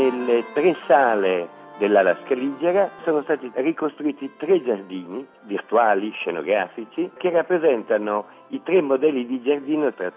nelle 3 sale dell'ala scaligera sono stati ricostruiti 3 giardini virtuali, scenografici, che rappresentano i 3 modelli di giardino tra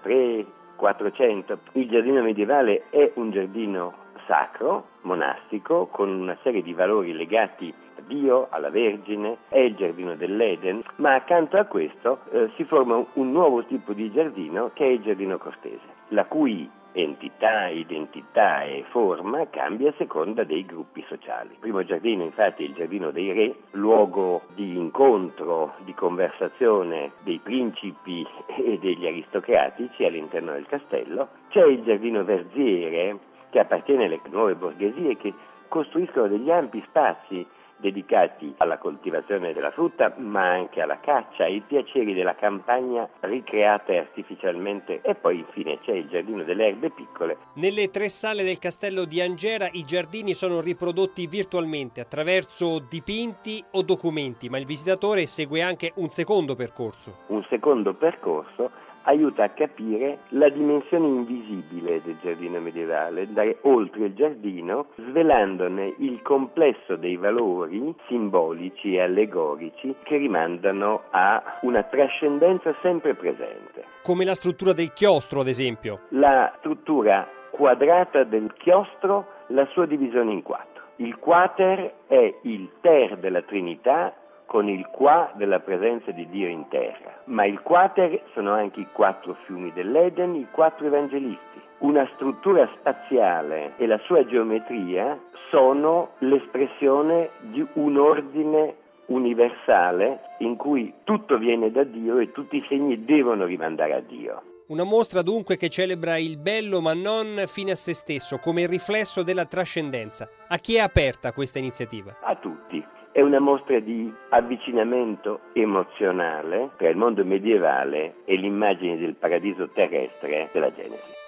400. Il giardino medievale è un giardino sacro, monastico, con una serie di valori legati a Dio, alla Vergine, è il giardino dell'Eden, ma accanto a questo si forma un nuovo tipo di giardino che è il giardino cortese, la cui entità, identità e forma cambia a seconda dei gruppi sociali. Il primo giardino infatti è il giardino dei re, luogo di incontro, di conversazione dei principi e degli aristocratici all'interno del castello. C'è il giardino verziere che appartiene alle nuove borghesie che costruiscono degli ampi spazi dedicati alla coltivazione della frutta, ma anche alla caccia, ai piaceri della campagna ricreate artificialmente. E poi infine c'è il giardino delle erbe piccole. Nelle 3 sale del castello di Angera i giardini sono riprodotti virtualmente attraverso dipinti o documenti, ma il visitatore segue anche un secondo percorso. Un secondo percorso aiuta a capire la dimensione invisibile del giardino medievale, andare oltre il giardino, svelandone il complesso dei valori simbolici e allegorici che rimandano a una trascendenza sempre presente. Come la struttura del chiostro, ad esempio. La struttura quadrata del chiostro, la sua divisione in 4. Il quater è il ter della Trinità, con il qua della presenza di Dio in terra. Ma il quater sono anche i 4 fiumi dell'Eden, i 4 evangelisti. Una struttura spaziale e la sua geometria sono l'espressione di un ordine universale in cui tutto viene da Dio e tutti i segni devono rimandare a Dio. Una mostra dunque che celebra il bello ma non fine a se stesso, come il riflesso della trascendenza. A chi è aperta questa iniziativa? A tutti. È una mostra di avvicinamento emozionale tra il mondo medievale e l'immagine del paradiso terrestre della Genesi.